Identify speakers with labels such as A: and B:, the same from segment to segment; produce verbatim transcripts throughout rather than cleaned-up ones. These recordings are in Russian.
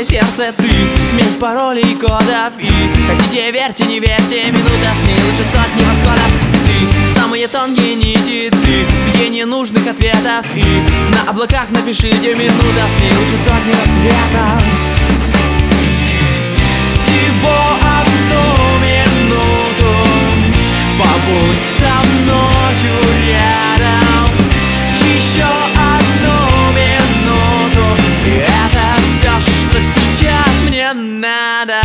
A: сердце ты, смесь паролей и кодов. И хотите верьте, не верьте, минута с ней лучше сотни восходов. Ты самые тонкие нити, ты где ненужных ответов. И на облаках напишите, минута с ней лучше сотни рассветов. Всего одну минуту побудь со мною рядом. Еще одну минуту, и это все, что сейчас мне надо.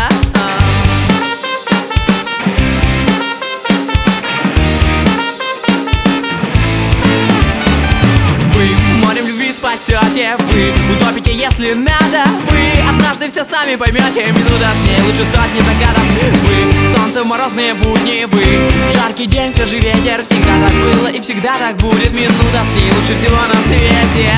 A: Вы морем любви спасете, вы утопите, если надо. Вы однажды все сами поймете, минута с ней лучше сотни загадок. Вы солнце в морозные будни, вы в жаркий день все же ветер. Всегда так было и всегда так будет, минута с ней лучше всего на свете.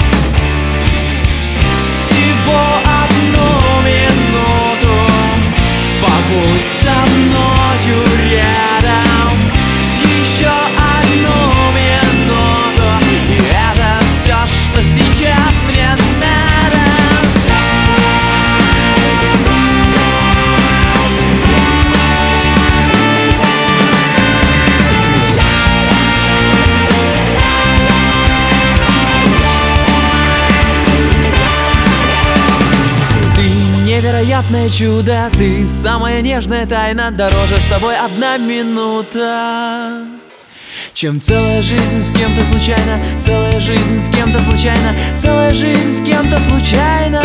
A: Всего одну минуту побудь со мною рядом. Еще одну минуту, и это все, что сейчас мне надо. Невероятное чудо, ты самая нежная тайна. Дороже с тобой одна минута, чем целая жизнь с кем-то случайно. Целая жизнь с кем-то случайно. Целая жизнь с кем-то случайно.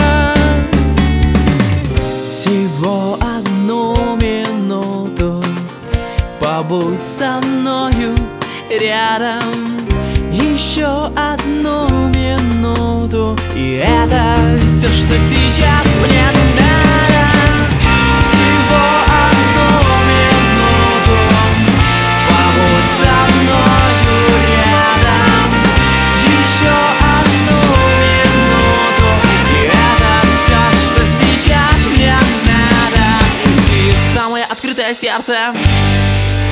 A: Всего одну минуту побудь со мною рядом. Еще одну минуту, и это все, что сейчас мне надо. Всего одну минуту побудь со мною рядом. Еще одну минуту, и это все, что сейчас мне надо. Ты самое открытое сердце.